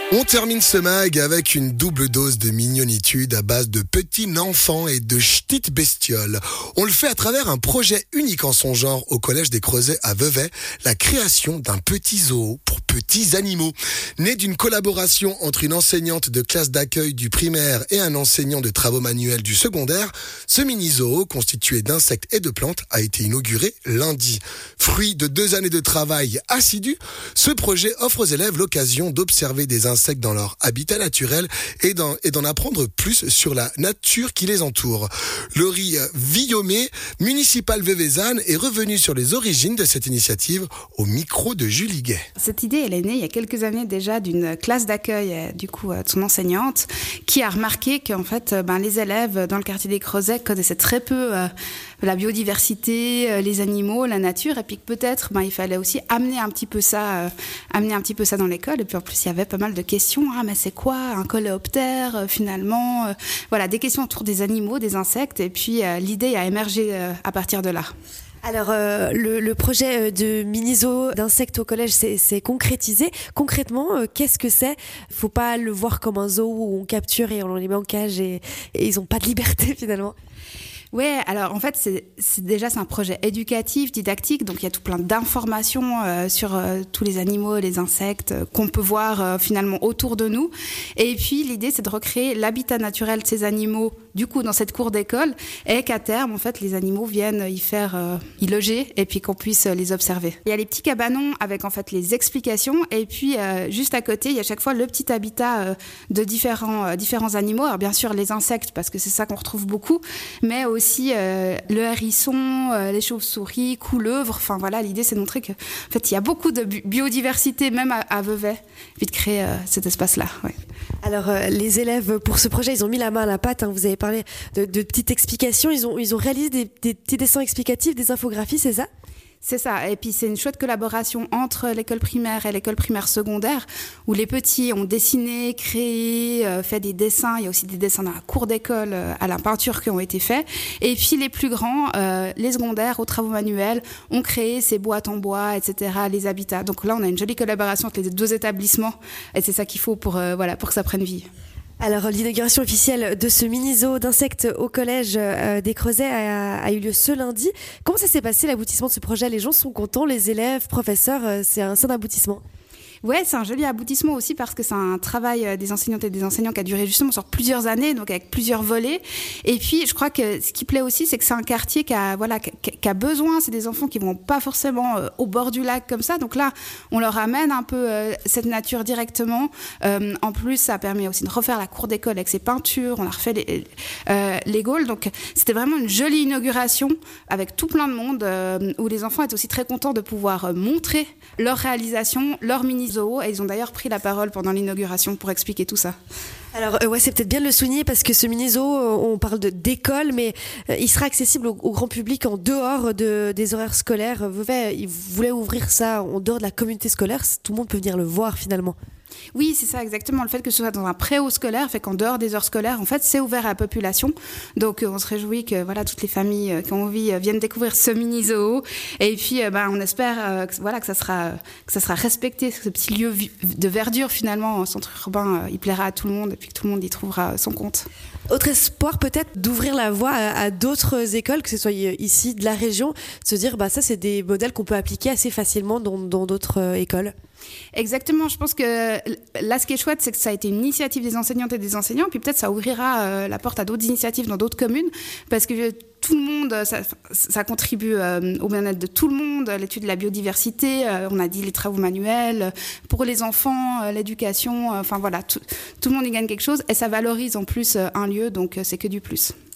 On termine ce mag avec une double dose de mignonitude à base de petits enfants et de ch'tites bestioles. On le fait à travers un projet unique en son genre au Collège des Creusets à Vevey, la création d'un petit zoo pour petits animaux. Né d'une collaboration entre une enseignante de classe d'accueil du primaire et un enseignant de travaux manuels du secondaire, ce mini-zoo, constitué d'insectes et de plantes, a été inauguré lundi. Fruit de 2 années de travail assidu, ce projet offre aux élèves l'occasion d'observer des insectes dans leur habitat naturel et d'en apprendre plus sur la nature qui les entoure. Laurie Villomé, municipale veuvezane, est revenue sur les origines de cette initiative au micro de Julie Gay. Cette idée, elle est née il y a quelques années déjà d'une classe d'accueil de son enseignante qui a remarqué qu'en fait, les élèves dans le quartier des Creusets connaissaient très peu la biodiversité, les animaux, la nature, et puis que peut-être il fallait aussi amener un petit peu ça dans l'école. Et puis en plus, il y avait pas mal de questions. Mais c'est quoi un coléoptère finalement Voilà, des questions autour des animaux, des insectes. Et puis l'idée a émergé à partir de là. Alors, le projet de mini-zoo d'insectes au collège s'est concrétisé. Concrètement, qu'est-ce que c'est ? Faut pas le voir comme un zoo où on capture et on les met en cage et ils ont pas de liberté finalement. Ouais, alors en fait c'est un projet éducatif, didactique, donc il y a tout plein d'informations sur tous les animaux, les insectes qu'on peut voir finalement autour de nous. Et puis l'idée c'est de recréer l'habitat naturel de ces animaux du coup dans cette cour d'école et qu'à terme en fait les animaux viennent y loger et puis qu'on puisse les observer. Il y a les petits cabanons avec en fait les explications et puis juste à côté il y a chaque fois le petit habitat de différents animaux. Alors bien sûr les insectes parce que c'est ça qu'on retrouve beaucoup, mais aussi le hérisson, les chauves-souris, couleuvres. Enfin voilà, l'idée c'est de montrer que en fait il y a beaucoup de biodiversité même à Vevey, et puis de créer cet espace-là. Ouais. Alors les élèves pour ce projet, ils ont mis la main à la pâte. Vous avez parlé de petites explications. Ils ont réalisé des petits dessins explicatifs, des infographies, c'est ça ? C'est ça, et puis c'est une chouette collaboration entre l'école primaire et l'école primaire secondaire où les petits ont dessiné, créé, fait des dessins. Il y a aussi des dessins dans la cour d'école à la peinture qui ont été faits. Et puis les plus grands, les secondaires aux travaux manuels, ont créé ces boîtes en bois, etc., les habitats. Donc là, on a une jolie collaboration entre les 2 établissements et c'est ça qu'il faut pour que ça prenne vie. Alors, l'inauguration officielle de ce mini-zoo d'insectes au Collège des Creusets a eu lieu ce lundi. Comment ça s'est passé, l'aboutissement de ce projet ? Les gens sont contents, les élèves, professeurs, c'est un aboutissement. Ouais, c'est un joli aboutissement aussi parce que c'est un travail des enseignantes et des enseignants qui a duré justement sur plusieurs années, donc avec plusieurs volets. Et puis, je crois que ce qui plaît aussi, c'est que c'est un quartier qui a besoin. C'est des enfants qui vont pas forcément au bord du lac comme ça. Donc là, on leur amène un peu cette nature directement. En plus, ça permet aussi de refaire la cour d'école avec ses peintures. On a refait les Gaules. Donc, c'était vraiment une jolie inauguration avec tout plein de monde où les enfants étaient aussi très contents de pouvoir montrer leur réalisation, leur mini-zoo. Et ils ont d'ailleurs pris la parole pendant l'inauguration pour expliquer tout ça. Alors c'est peut-être bien de le souligner parce que ce mini-zoo, on parle d'école, mais il sera accessible au grand public en dehors des horaires scolaires. Ils voulaient ouvrir ça en dehors de la communauté scolaire, tout le monde peut venir le voir finalement. Oui, c'est ça exactement. Le fait que ce soit dans un préau scolaire fait qu'en dehors des heures scolaires, en fait, c'est ouvert à la population. Donc, on se réjouit que toutes les familles qui ont envie viennent découvrir ce mini zoo. Et puis, on espère que ça sera respecté, ce petit lieu de verdure finalement en centre urbain. Il plaira à tout le monde et puis que tout le monde y trouvera son compte. Autre espoir peut-être d'ouvrir la voie à d'autres écoles, que ce soit ici de la région, de se dire ça c'est des modèles qu'on peut appliquer assez facilement dans d'autres écoles. Exactement, je pense que là ce qui est chouette c'est que ça a été une initiative des enseignantes et des enseignants, puis peut-être ça ouvrira la porte à d'autres initiatives dans d'autres communes parce que tout le monde, ça contribue au bien-être de tout le monde, l'étude de la biodiversité, on a dit les travaux manuels, pour les enfants, l'éducation, tout le monde y gagne quelque chose et ça valorise en plus un lieu, donc c'est que du plus.